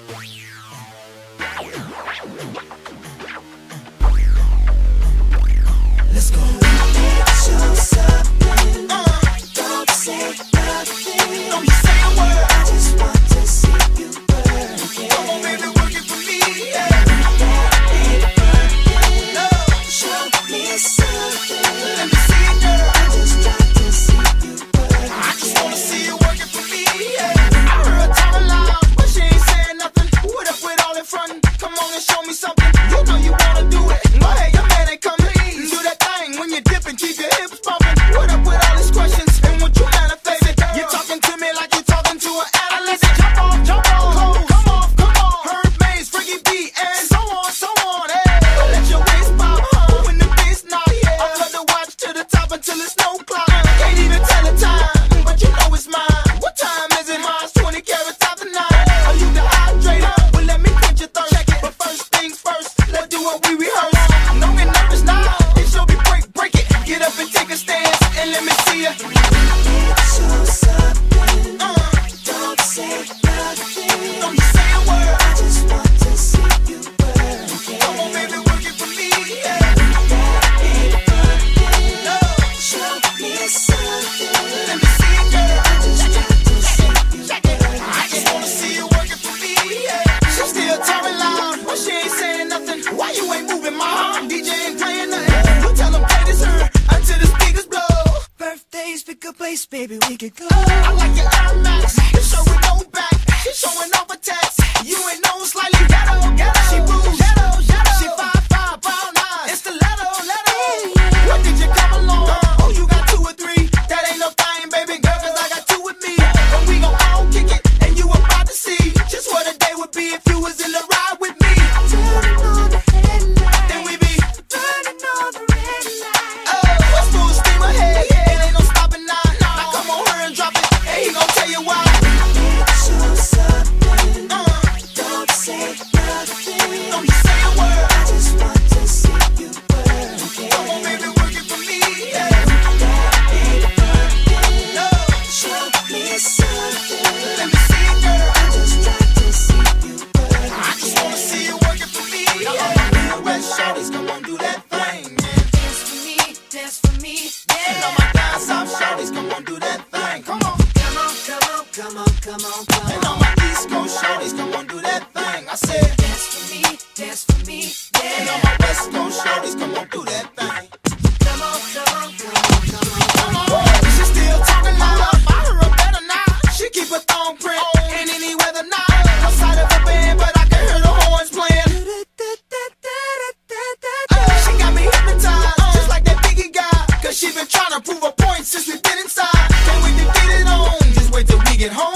Let's go. Show something. Don't say nothing. Don't say a word. I just want to see you work. Come on, baby, work it for me. Yeah. That ain't working. No. Show me something. Let me see it, girl. I just try to see you work. I just wanna see you working for me. Yeah. I heard her talking loud, but she ain't saying nothing. What up with all that frontin'? Come on and show me something. You know you wanna do it. Go ahead, your man ain't coming. Do that thing when you dip and keep your hips bumping. What up with all these questions and what you manifested? You're talking to me like you're talking to an adolescent. Jump on, Cole, come on. Herb Mays, Freaky B, and so on, hey. Let your waist pop, when the bass knock, yeah. I love to watch to the top until it's no clock. Can't even tell the time, but you know it's mine. What time is it? Mine's 20 carats out the 9. Are you dehydrated? Well, let me quench your thirst. Check it. But first things first, let's do what we rehearse. Don't get nervous now. Break it, get up and take a stance, and let me see ya. Show something. Don't say nothing. Don't say a word. I just want to see you work. Come on, baby, work it for me. Yeah. That ain't working. No. Show me something. Let me see it, girl. I just try to see you work. I just wanna see you working for me. Yeah. She still talking loud, but she ain't saying nothing. Why you ain't moving, mom? DJ ain't playing nothing. Until the speakers blow. Birthdays, pick a place, baby, we can go. I like your Air Max. You're showing no back. She's showing off a text. You ain't no slightly ghetto. She moves. She 5'5", brown eyes. It's the letter. When did you come along? Oh, you got 2 or 3. That ain't no thing, baby girl, 'cause I got 2 with me. And we gon' all kick it, and you about to see just what a day would be if you was in the ride with me. Turning on the headlights. Then we be turning on the red light. Full steam ahead, it ain't no stopping now. Now come on, hurry and drop it, and he gon' tell you why. Show something. Don't say nothing. Don't say a word. I just want to see you work. Come on, baby, work it for me. Yeah. That ain't working. No. Show me something. Let me see it, girl. I just try to see you work. I just wanna see you working for me. Yeah. West Shorties, come on, do that thing. Dance for me, yeah. And all my down south shorties, come on, do that thing. Come on. And all my East Coast shorties, come on, do that thing. I said, dance for me, yeah. And all my West Coast shorties, come on, do that thing. Come on. She still talking loud. I heard her better now. She keep her thumb print in any weather now. Outside of a band, but I can hear the horns playing. She got me hypnotized, just like that Biggie guy. 'Cause she been trying to prove a point since we been inside. Can't wait to get it on. Just wait till we get home.